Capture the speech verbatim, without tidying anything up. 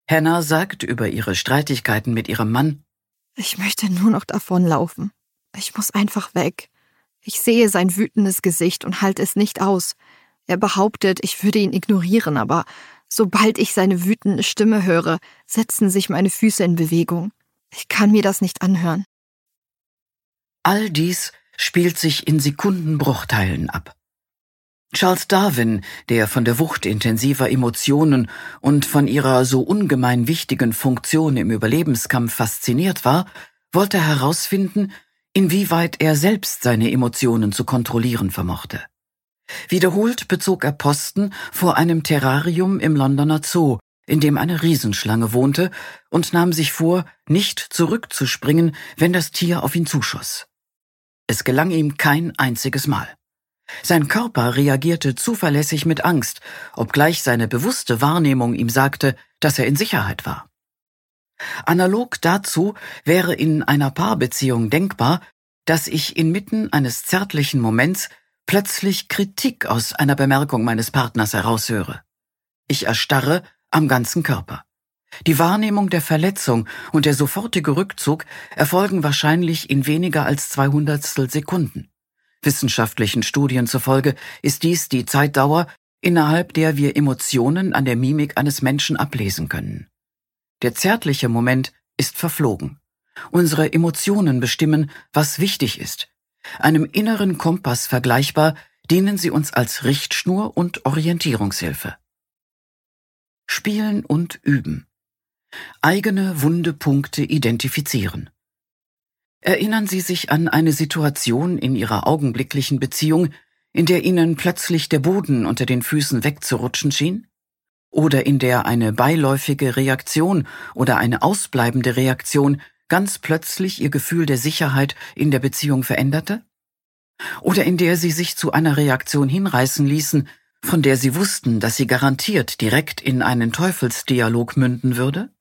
Hannah sagt über ihre Streitigkeiten mit ihrem Mann: Ich möchte nur noch davonlaufen. Ich muss einfach weg. Ich sehe sein wütendes Gesicht und halte es nicht aus. Er behauptet, ich würde ihn ignorieren, aber sobald ich seine wütende Stimme höre, setzen sich meine Füße in Bewegung. Ich kann mir das nicht anhören. All dies spielt sich in Sekundenbruchteilen ab. Charles Darwin, der von der Wucht intensiver Emotionen und von ihrer so ungemein wichtigen Funktion im Überlebenskampf fasziniert war, wollte herausfinden, inwieweit er selbst seine Emotionen zu kontrollieren vermochte. Wiederholt bezog er Posten vor einem Terrarium im Londoner Zoo, in dem eine Riesenschlange wohnte, und nahm sich vor, nicht zurückzuspringen, wenn das Tier auf ihn zuschoss. Es gelang ihm kein einziges Mal. Sein Körper reagierte zuverlässig mit Angst, obgleich seine bewusste Wahrnehmung ihm sagte, dass er in Sicherheit war. Analog dazu wäre in einer Paarbeziehung denkbar, dass ich inmitten eines zärtlichen Moments plötzlich Kritik aus einer Bemerkung meines Partners heraushöre. Ich erstarre am ganzen Körper. Die Wahrnehmung der Verletzung und der sofortige Rückzug erfolgen wahrscheinlich in weniger als zwei Hundertstel Sekunden. Wissenschaftlichen Studien zufolge ist dies die Zeitdauer, innerhalb der wir Emotionen an der Mimik eines Menschen ablesen können. Der zärtliche Moment ist verflogen. Unsere Emotionen bestimmen, was wichtig ist. Einem inneren Kompass vergleichbar dienen sie uns als Richtschnur und Orientierungshilfe. Spielen und üben. Eigene wunde Punkte identifizieren. Erinnern Sie sich an eine Situation in Ihrer augenblicklichen Beziehung, in der Ihnen plötzlich der Boden unter den Füßen wegzurutschen schien? Oder in der eine beiläufige Reaktion oder eine ausbleibende Reaktion ganz plötzlich Ihr Gefühl der Sicherheit in der Beziehung veränderte? Oder in der Sie sich zu einer Reaktion hinreißen ließen, von der Sie wussten, dass sie garantiert direkt in einen Teufelsdialog münden würde?